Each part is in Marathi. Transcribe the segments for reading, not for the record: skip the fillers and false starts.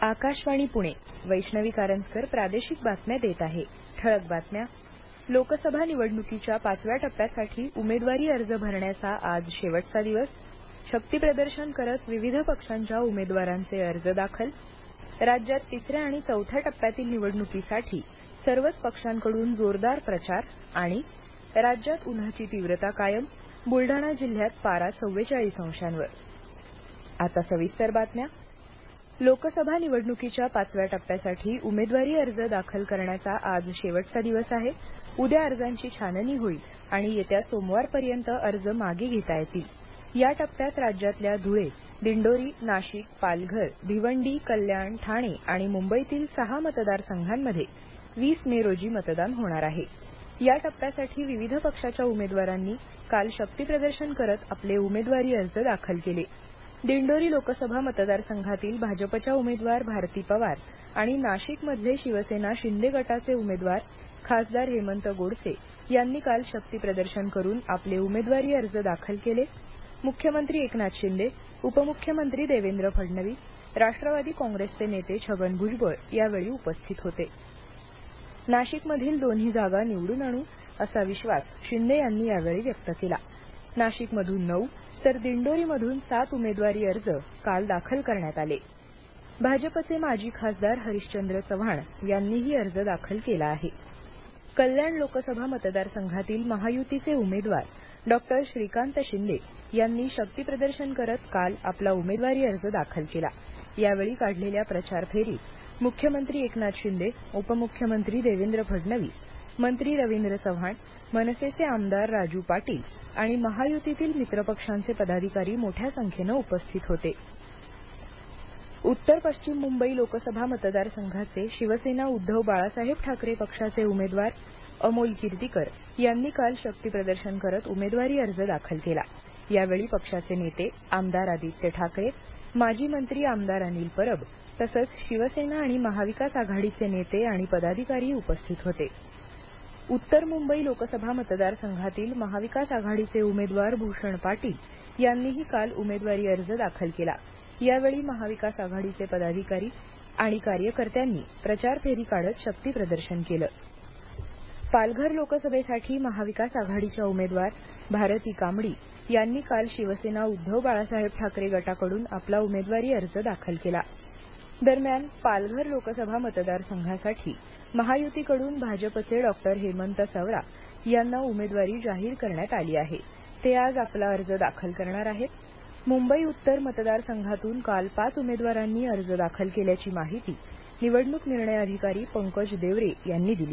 आकाशवाणी पुणे. वैष्णवी कारंजकर प्रादेशिक बातम्या देत आहे. ठळक बातम्या. लोकसभा निवडणुकीच्या 5व्या टप्प्यासाठी उमेदवारी अर्ज भरण्याचा आज शेवटचा दिवस. शक्तीप्रदर्शन करत विविध पक्षांच्या उमेदवारांचे अर्ज दाखल. राज्यात 3ऱ्या आणि 4थ्या टप्प्यातील निवडणुकीसाठी सर्वच पक्षांकडून जोरदार प्रचार. आणि राज्यात उन्हाची तीव्रता कायम. बुलढाणा जिल्ह्यात पारा 44 अंशांवर. आता सविस्तर बातम्या. लोकसभा निवडणुकीच्या 5व्या टप्प्यासाठी उमेदवारी अर्ज दाखल करण्याचा आज शेवटचा दिवस आहे. उद्या अर्जांची छाननी होईल आणि येत्या सोमवारपर्यंत अर्ज मागे घेता येतील. या टप्प्यात राज्यातल्या धुळे, दिंडोरी, नाशिक, पालघर, भिवंडी, कल्याण, ठाणे आणि मुंबईतील 6 मतदारसंघांमध्ये 20 मे रोजी मतदान होणार आहे. या टप्प्यासाठी विविध पक्षाच्या उमेदवारांनी काल शक्तीप्रदर्शन करत आपले उमेदवारी अर्ज दाखल केले. दिंडोरी लोकसभा मतदारसंघातील भाजपच्या उमेदवार भारती पवार आणि नाशिकमधले शिवसेना शिंदे गटाचे उमेदवार खासदार हेमंत गोडसे यांनी काल शक्तीप्रदर्शन करून आपले उमेदवारी अर्ज दाखल केले. मुख्यमंत्री एकनाथ शिंदे, उपमुख्यमंत्री देवेंद्र फडणवीस, राष्ट्रवादी काँग्रेसचे नेते छगन भुजबळ यावेळी उपस्थित होते. नाशिकमधील दोन्ही जागा निवडून आणू असा विश्वास शिंदे यांनी यावेळी व्यक्त केला. नाशिकमधून 9 तर दिंडोरीमधून 7 उमेदवारी अर्ज काल दाखल करण्यात आले. भाजपचे माजी खासदार हरिश्चंद्र चव्हाण यांनीही अर्ज दाखल केला आहे. कल्याण लोकसभा मतदारसंघातील महायुतीचे उमेदवार डॉ. श्रीकांत शिंदे यांनी शक्तीप्रदर्शन करत काल आपला उमेदवारी अर्ज दाखल केला. यावेळी काढलेल्या प्रचार फेरीत मुख्यमंत्री एकनाथ शिंदे, उपमुख्यमंत्री देवेंद्र फडणवीस, मंत्री रवींद्र चव्हाण, मनसेचे आमदार राजू पाटील आणि महायुतीतील मित्रपक्षांचे पदाधिकारी मोठ्या संख्येनं उपस्थित होते. उत्तर पश्चिम मुंबई लोकसभा मतदारसंघाचे शिवसेना उद्धव बाळासाहेब ठाकरे पक्षाचे उमेदवार अमोल कीर्तीकर यांनी काल शक्तीप्रदर्शन करत उमेदवारी अर्ज दाखल केला. यावेळी पक्षाचे नेते आमदार आदित्य ठाकरे, माजी मंत्री आमदार अनिल परब तसंच शिवसेना आणि महाविकास आघाडीचे नेते आणि पदाधिकारी उपस्थित होते. उत्तर मुंबई लोकसभा मतदारसंघातील महाविकास आघाडीचे उमेदवार भूषण पाटील यांनीही काल उमेदवारी अर्ज दाखल केला. यावेळी महाविकास आघाडीचे पदाधिकारी आणि कार्यकर्त्यांनी प्रचार फेरी काढत शक्तीप्रदर्शन केलं. पालघर लोकसभेसाठी महाविकास आघाडीच्या उमेदवार भारती कांबडी यांनी काल शिवसेना उद्धव बाळासाहेब ठाकरे गटाकडून आपला उमेदवारी अर्ज दाखल केला. दरम्यान पालघर लोकसभा मतदारसंघासाठी महायुतीकडून भाजपचे डॉ. हेमंत सवरा यांना उमेदवारी जाहीर करण्यात आली आहे. ते आज आपला अर्ज दाखल करणार आहेत. मुंबई उत्तर मतदारसंघातून काल 5 उमेदवारांनी अर्ज दाखल केल्याची माहिती निवडणूक निर्णय अधिकारी पंकज देवरे यांनी दिली.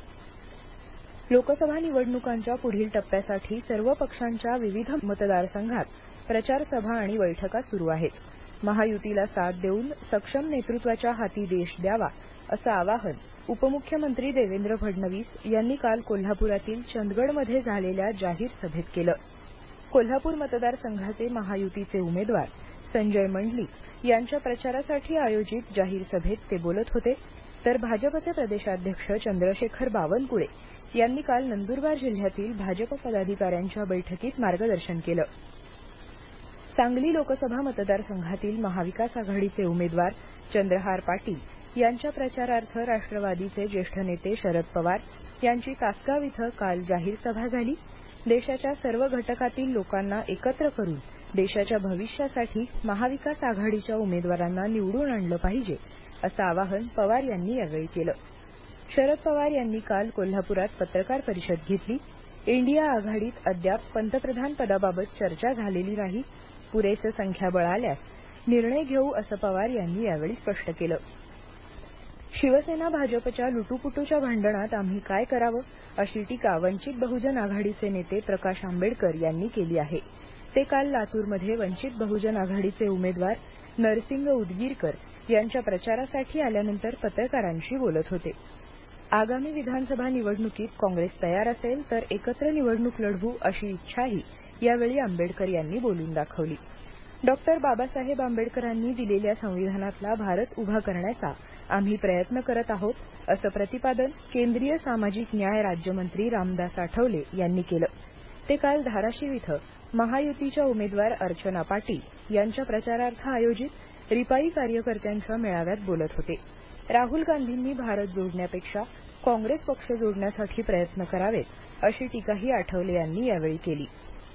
लोकसभा निवडणुकांच्या पुढील टप्प्यासाठी सर्व पक्षांच्या विविध मतदारसंघात प्रचार सभा आणि बैठका सुरू आहेत. महायुतीला साथ देऊन सक्षम नेतृत्वाच्या हाती देश द्यावा असं आवाहन उपमुख्यमंत्री देवेंद्र फडणवीस यांनी काल कोल्हापुरातील चंदगडमध्ये झालेल्या जाहीर सभेत केलं. कोल्हापूर मतदारसंघाचे महायुतीचे उमेदवार संजय मंडलिक यांच्या प्रचारासाठी आयोजित जाहीर सभेत ते बोलत होते. तर भाजपचे प्रदेशाध्यक्ष चंद्रशेखर बावनकुळे यांनी काल नंदुरबार जिल्ह्यातील भाजप पदाधिकाऱ्यांच्या बैठकीत मार्गदर्शन केलं. सांगली लोकसभा मतदारसंघातील महाविकास आघाडीचे उमेदवार चंद्रहार पाटील यांच्या प्रचारार्थ राष्ट्रवादीचे ज्येष्ठ नेते शरद पवार यांची तासगाव इथं काल जाहीर सभा झाली. देशाच्या सर्व घटकातील लोकांना एकत्र करून देशाच्या भविष्यासाठी महाविकास आघाडीच्या उमेदवारांना निवडून आणलं पाहिजे असं आवाहन पवार यांनी यावेळी केलं. शरद पवार यांनी काल कोल्हापुरात पत्रकार परिषद घेतली. इंडिया आघाडीत अद्याप पंतप्रधान पदाबाबत चर्चा झालेली नाही. पुरेसं संख्याबळ आल्यास निर्णय घेऊ असं पवार यांनी यावेळी स्पष्ट केलं. शिवसेना भाजपच्या लुटूपुटूच्या भांडणात आम्ही काय करावं अशी टीका वंचित बहुजन आघाडीचे नेते प्रकाश आंबेडकर यांनी केली आहे. ते काल लातूरमध्ये वंचित बहुजन आघाडीचे उमेदवार नरसिंग उदगीरकर यांच्या प्रचारासाठी आल्यानंतर पत्रकारांशी बोलत होते. आगामी विधानसभा निवडणुकीत काँग्रेस तयार असेल तर एकत्र निवडणूक लढवू अशी इच्छाही यावेळी आंबेडकर यांनी बोलून दाखवली. डॉ. बाबासाहेब आंबेडकरांनी दिलेल्या संविधानातला भारत उभा करण्याचा आम्ही प्रयत्न करत आहोत असं प्रतिपादन केंद्रीय सामाजिक न्याय राज्यमंत्री रामदास आठवले यांनी केलं. ते काल धाराशिव इथं महायुतीच्या उमेदवार अर्चना पाटील यांच्या प्रचारार्थ आयोजित रिपाई कार्यकर्त्यांच्या मेळाव्यात बोलत होते. राहुल गांधींनी भारत जोडण्यापेक्षा काँग्रेस पक्ष जोडण्यासाठी प्रयत्न करावेत अशी टीकाही आठवले यांनी यावेळी केली.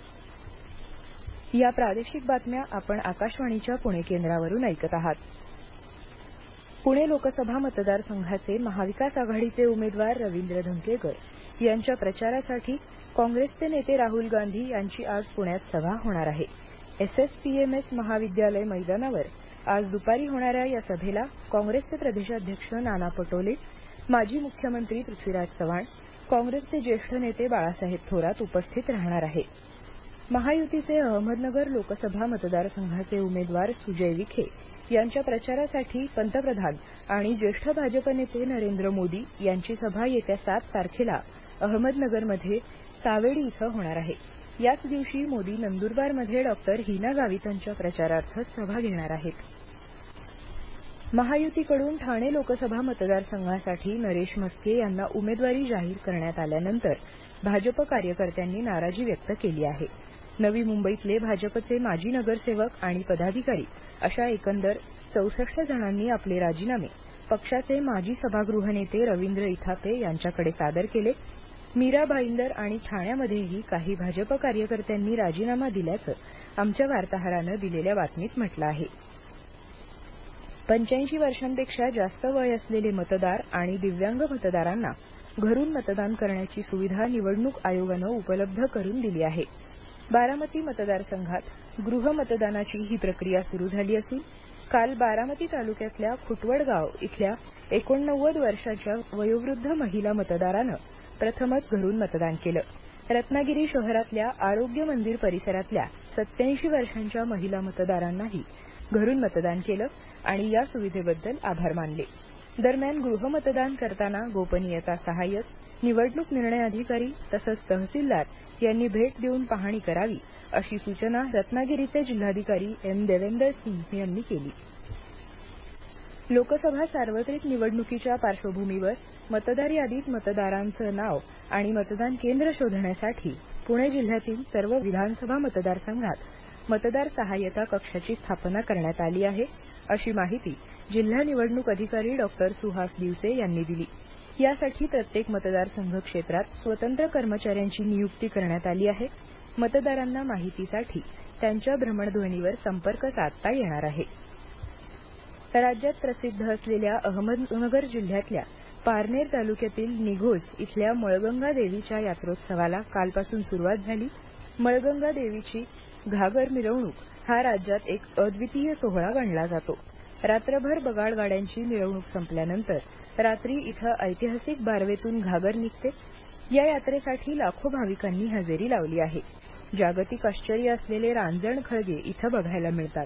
या प्रादेशिक बातम्या आपण आकाशवाणीच्या पुणे केंद्रावरून ऐकत आहात. पुणे लोकसभा मतदारसंघाचे महाविकास आघाडीचे उमेदवार रवींद्र धंगेकर यांच्या प्रचारासाठी काँग्रेसचे नेते राहुल गांधी यांची आज पुण्यात सभा होणार आहे. SSPMS महाविद्यालय मैदानावर आज दुपारी होणाऱ्या या सभेला काँग्रेसचे प्रदेशाध्यक्ष नाना पटोले, माजी मुख्यमंत्री पृथ्वीराज चव्हाण, काँग्रेसचे ज्येष्ठ नेते बाळासाहेब थोरात उपस्थित राहणार आहेत. महायुतीचे अहमदनगर लोकसभा मतदारसंघाचे उमेदवार सुजय विखे यांच्या प्रचारासाठी पंतप्रधान आणि ज्येष्ठ भाजप नेते नरेंद्र मोदी यांची सभा येत्या 7 तारखेला अहमदनगरमध्ये सावेडी इथं होणार आहे. याच दिवशी मोदी नंदुरबारमध्ये डॉक्टर हिना गावितांच्या प्रचारार्थ सभा घेणार आहेत. महायुतीकडून ठाणे लोकसभा मतदारसंघासाठी नरेश म्हस्के यांना उमेदवारी जाहीर करण्यात आल्यानंतर भाजप कार्यकर्त्यांनी नाराजी व्यक्त केली आहे. नवी मुंबईतले भाजपचे माजी नगरसेवक आणि पदाधिकारी अशा एकंदर 64 जणांनी आपले राजीनामे पक्षाचे माजी सभागृह नेते रवींद्र इथापे यांच्याकडे सादर केले. मीरा भाईंदर आणि ठाण्यामध्येही काही भाजप कार्यकर्त्यांनी राजीनामा दिल्याचं आमच्या वार्ताहरानं दिलेल्या बातमीत म्हटलं आहे. 85 वर्षांपेक्षा जास्त वय असलेले मतदार आणि दिव्यांग मतदारांना घरून मतदान करण्याची सुविधा निवडणूक आयोगानं उपलब्ध करून दिली आहे. बारामती मतदारसंघात गृहमतदानाची ही प्रक्रिया सुरू झाली असून काल बारामती तालुक्यातल्या खुटवडगाव इथल्या 89 वर्षाच्या वयोवृद्ध महिला मतदारानं प्रथमच घरून मतदान केलं. रत्नागिरी शहरातल्या आरोग्य मंदिर परिसरातल्या 87 वर्षांच्या महिला मतदारांनाही घरून मतदान केलं आणि या सुविधेबद्दल आभार मानले. दरम्यान गृहमतदान करताना गोपनीयता सहाय्यक, निवडणूक निर्णय अधिकारी तसंच तहसीलदार यांनी भेट देऊन पाहणी करावी अशी सूचना रत्नागिरीचे जिल्हाधिकारी एम. देवेंदर सिंह यांनी केली. लोकसभा सार्वत्रिक निवडणुकीच्या पार्श्वभूमीवर मतदार यादीत मतदारांचं नाव आणि मतदान केंद्र शोधण्यासाठी पुणे जिल्ह्यातील सर्व विधानसभा मतदारसंघात मतदार सहाय्यता कक्षाची स्थापना करण्यात आली आहे अशी माहिती जिल्हा निवडणूक अधिकारी डॉक्टर सुहास दिवसे यांनी दिली. यासाठी प्रत्येक मतदारसंघ क्षेत्रात स्वतंत्र कर्मचाऱ्यांची नियुक्ती करण्यात आली आहे. मतदारांना माहितीसाठी त्यांच्या भ्रमणध्वनीवर संपर्क साधता येणार आहे. राज्यात प्रसिद्ध असलेल्या अहमदनगर जिल्ह्यातल्या पारनेर तालुक्यातील निघोज इथल्या मळगंगा देवीच्या यात्रोत्सवाला कालपासून सुरुवात झाली. मळगंगा देवीची घागर मिरवणूक हा राज्यात एक अद्वितीय सोहळा गणला जातो. रात्रभर बगाड गाड्यांची मिरवणूक संपल्यानंतर रात्री इथं ऐतिहासिक बारवेतून घागर निघते. या यात्रेसाठी लाखो भाविकांनी हजेरी लावली आहे. जागतिक आश्चर्य असलेले रांजण खळगे इथं बघायला मिळतात.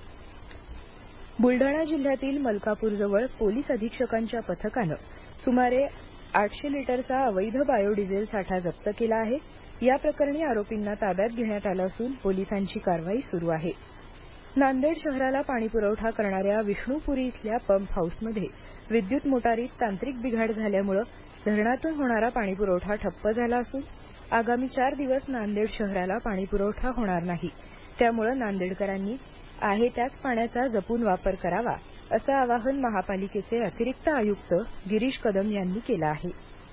बुलढाणा जिल्ह्यातील मलकापूरजवळ पोलीस अधीक्षकांच्या पथकानं सुमारे 800 लिटरचा अवैध बायोडिझेल साठा जप्त केला आहे. या प्रकरणी आरोपींना ताब्यात घेण्यात आलं असून पोलिसांची कारवाई सुरू आहे. नांदेड शहराला पाणीपुरवठा करणाऱ्या विष्णुपुरी इथल्या पंप हाऊसमध्ये विद्युत मोटारीत तांत्रिक बिघाड झाल्यामुळे धरणातून होणारा पाणीपुरवठा ठप्प झाला असून आगामी 4 दिवस नांदेड शहराला पाणीपुरवठा होणार नाही. त्यामुळे नांदेडकरांनी आहे त्याच पाण्याचा जपून वापर करावा असं आवाहन महापालिकेचे अतिरिक्त आयुक्त गिरीश कदम यांनी केलं आहे.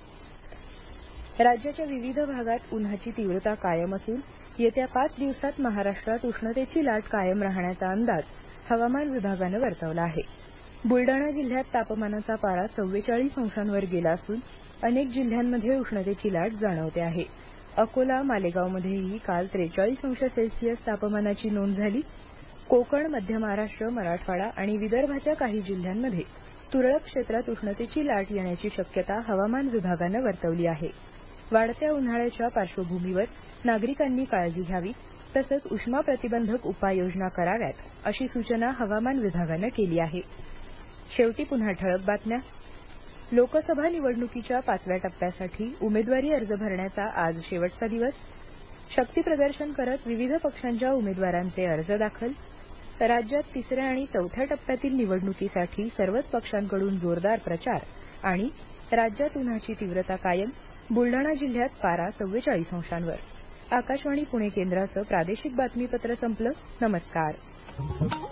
राज्याच्या विविध भागात उन्हाची तीव्रता कायम असून येत्या 5 दिवसात महाराष्ट्रात उष्णतेची लाट कायम राहण्याचा अंदाज हवामान विभागानं वर्तवला आहे. बुलडाणा जिल्ह्यात तापमानाचा पारा 44 अंशांवर गेला असून अनेक जिल्ह्यांमध्ये उष्णतेची लाट जाणवते आहे. अकोला, मालेगावमध्येही काल 43 अंश सेल्सिअस तापमानाची नोंद झाली. कोकण, मध्य महाराष्ट्र, मराठवाडा आणि विदर्भाच्या काही जिल्ह्यांमध्ये तुरळक क्षेत्रात उष्णतेची लाट येण्याची शक्यता हवामान विभागानं वर्तवली आहे. वाढत्या उन्हाळ्याच्या पार्श्वभूमीवर नागरिकांनी काळजी घ्यावी तसंच उष्मा प्रतिबंधक उपाययोजना कराव्यात अशी सूचना हवामान विभागानं केली आहे. शेवटी पुन्हा ठळक बातम्या. लोकसभा निवडणुकीच्या 5व्या टप्प्यासाठी उमेदवारी अर्ज भरण्याचा आज शेवटचा दिवस. शक्तीप्रदर्शन करत विविध पक्षांच्या उमेदवारांचे अर्ज दाखल. राज्यात 3ऱ्या आणि 4थ्या टप्प्यातील निवडणुकीसाठी सर्वच पक्षांकडून जोरदार प्रचार आणि राज्यात उन्हाची तीव्रता कायम. बुलडाणा जिल्ह्यात पारा 44 अंशांवर. आकाशवाणी पुणे केंद्राचं प्रादेशिक बातमीपत्र संपलं. नमस्कार.